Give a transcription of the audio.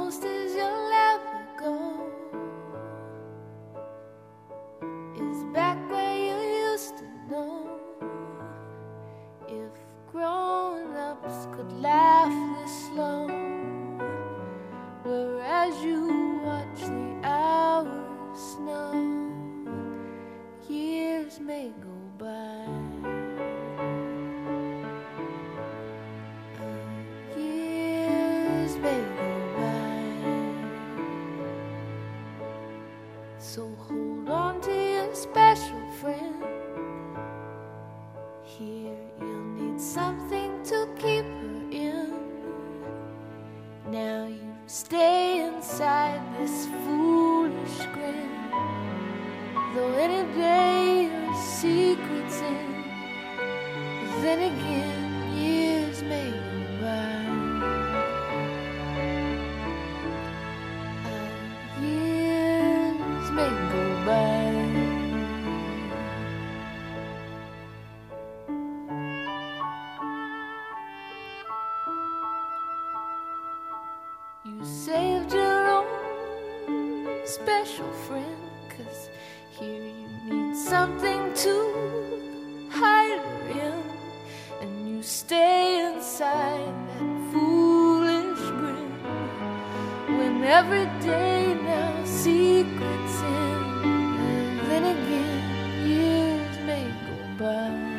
most as you'll ever go is back where you used to know. If grown-ups could laugh this slow, whereas you watch the hours snow, years may go by. Years may go by. So hold on to your special friend. Here you'll need something to keep her in. Now you stay inside this foolish grin, though any day your secret's in. But then again, years may go by. Years may go by. You saved your own special friend, 'cause here you need something to hide her in, and you stay inside that foolish grin, when every day now secrets in. And then again, years may go by.